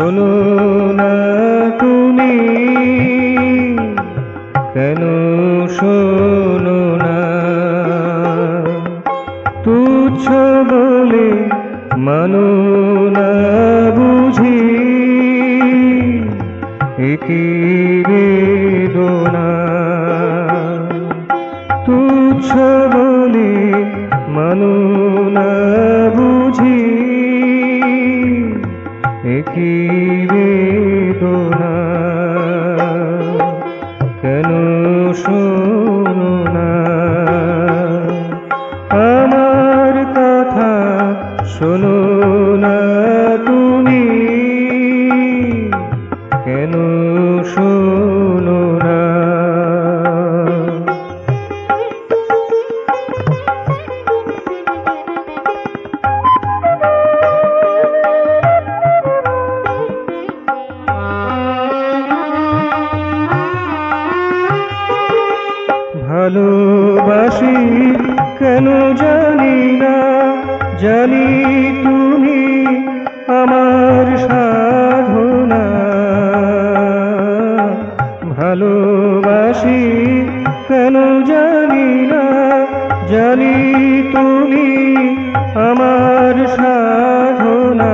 শোনো না তুমি, কেন শোনো না? তুচ্ছ বলে মানো না বুঝি, একি বেদনা। তুচ্ছ বলে মানো না বুঝি, একি বেদনা। কেন শোনো না আমার কথা? শোনো না তুমি, কেন শোনো না? ভালোবাসি কেন জানি না, জানি তুমি আমার সাধনা। ভালোবাসি কেন জানি না, জানি তুমি আমার সাধনা।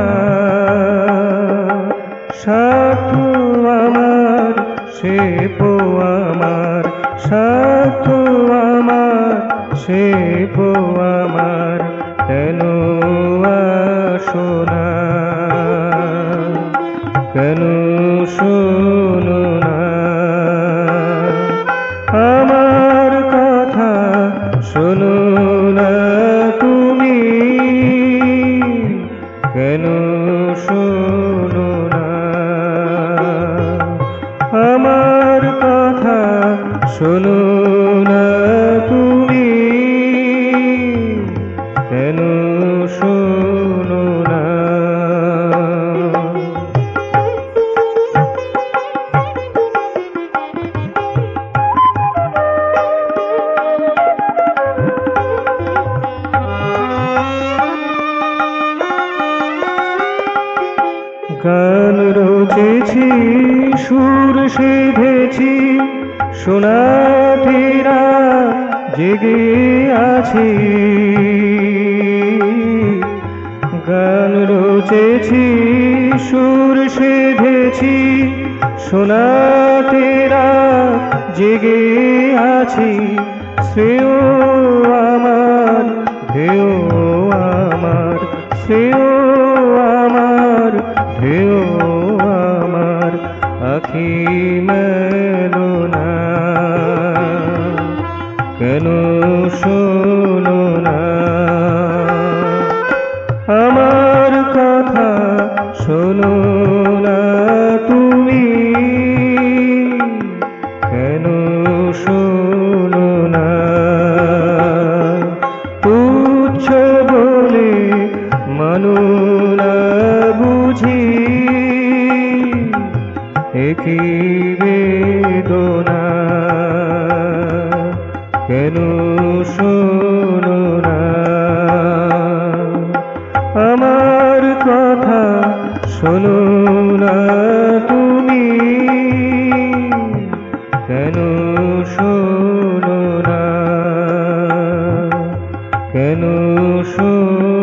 স্বার্থ আমার সে পো আমার, স্বার্থ আমার সে পো আমার, কেন আসো না? কেন শোনো না আমার কথা? শোনো না তুমি, কেন শোনো না আমার কথা? শোনো না তুমি, কেন শোনো না? গান রচেছি, সুর সেধেছি, সোনাটিরা জেগে আছি। গান রচেছি, সুর সেধেছি, সোনাটিরা জেগে আছি। শ্রেয় আমার, ঢেউ আমার, শ্রেয় আমার, ঢেউ আমার, আখি মেলো না। কেন শোনো না আমার কথা? শোনো না তুমি, কেন শোনো না? তুচ্ছ বলে মানো না বুঝি, একি বেদনা। কেন শোনো না আমার কথা? শোনো না তুমি, কেন শোনো না? কেন শোনো